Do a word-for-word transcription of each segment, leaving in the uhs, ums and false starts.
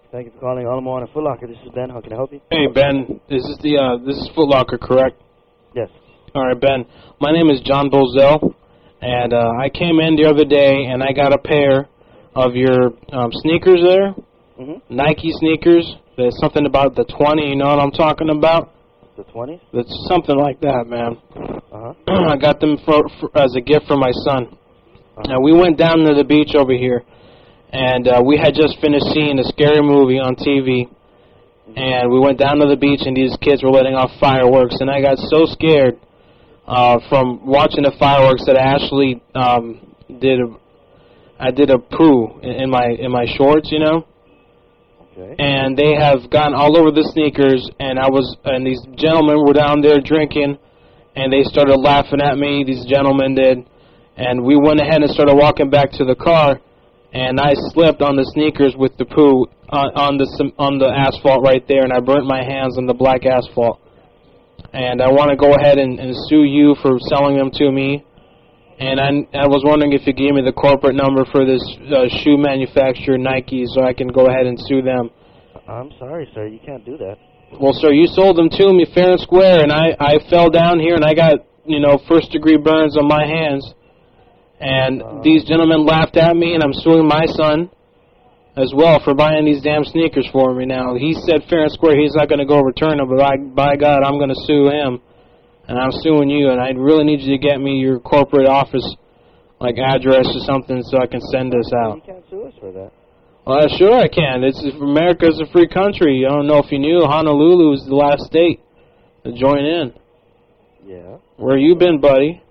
Thank you for calling All in One Foot Locker. This is Ben. How can I help you? Hey Ben, this is the uh, this is Foot Locker, correct? Yes. All right, Ben. My name is John Bozell, and uh, I came in the other day and I got a pair of your um, sneakers there, Mm-hmm. Nike sneakers. There's something about the twenty. You know what I'm talking about? The twenties? It's something like that, man. Uh-huh. I got them for, for as a gift for my son. Uh-huh. Now we went down to the beach over here, and uh, we had just finished seeing a scary movie on T V. And we went down to the beach, and these kids were letting off fireworks, and I got so scared uh, from watching the fireworks that I actually um, did a, I did a poo in, in my in my shorts, you know. Okay. And they have gone all over the sneakers, and I was and these gentlemen were down there drinking, and they started laughing at me. These gentlemen did, and we went ahead and started walking back to the car, and I slipped on the sneakers with the poo on, on the on the asphalt right there, and I burnt my hands on the black asphalt. And I want to go ahead and, and sue you for selling them to me. And I, I was wondering if you gave me the corporate number for this uh, shoe manufacturer, Nike, so I can go ahead and sue them. I'm sorry, sir. You can't do that. Well, sir, you sold them to me fair and square, and I, I fell down here, and I got, you know, first-degree burns on my hands. And Uh, these gentlemen laughed at me, and I'm suing my son as well for buying these damn sneakers for me now. He said fair and square he's not going to go return them, but by, by God, I'm going to sue him. And I'm suing you, and I really need you to get me your corporate office, like, address or something so I can send this out. You can't sue us for that. Well, sure I can. It's America's a free country. I don't know if you knew, Honolulu is the last state to join in. Yeah. Where you been, buddy?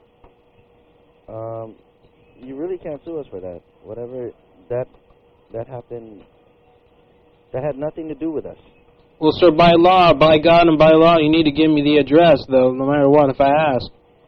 Um, you really can't sue us for that. Whatever that that happened, that had nothing to do with us. Well, sir, by law, by God and by law, you need to give me the address, though, no matter what, if I ask.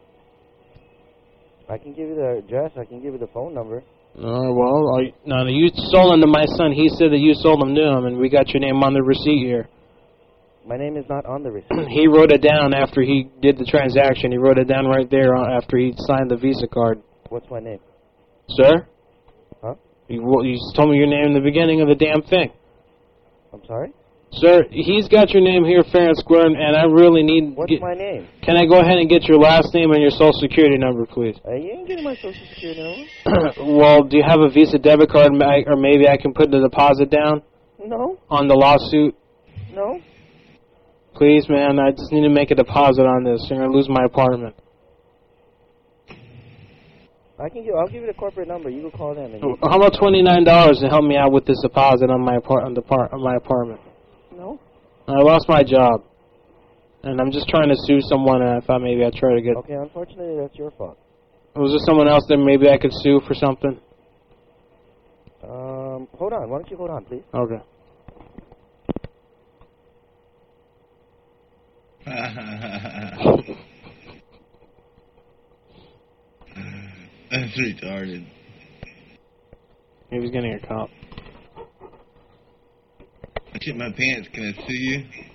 I can give you the address. I can give you the phone number. Oh, well, are you, no, no, you sold them to my son. He said that you sold them to him, and we got your name on the receipt here. My name is not on the receipt. He wrote it down after he did the transaction. He wrote it down right there after he signed the Visa card. What's my name? Sir? Huh? You, well, you told me your name in the beginning of the damn thing. I'm sorry? Sir, he's got your name here fair and square, and I really need... What's get, my name? Can I go ahead and get your last name and your social security number, please? Uh, you ain't getting my social security number. Well, do you have a Visa debit card, or maybe I can put the deposit down? No. On the lawsuit? No. Please, man, I just need to make a deposit on this. You're going to lose my apartment. I can give. I'll give you the corporate number. You can call them. And you How about twenty-nine dollars to help me out with this deposit on my apart on the part on my apartment? No. I lost my job, and I'm just trying to sue someone, and I thought maybe I'd try to get... Okay, unfortunately, that's your fault. Was there someone else that maybe I could sue for something? Um, hold on. Why don't you hold on, please? Okay. That's retarded. He was getting a cop. I shit my pants. Can I sue you?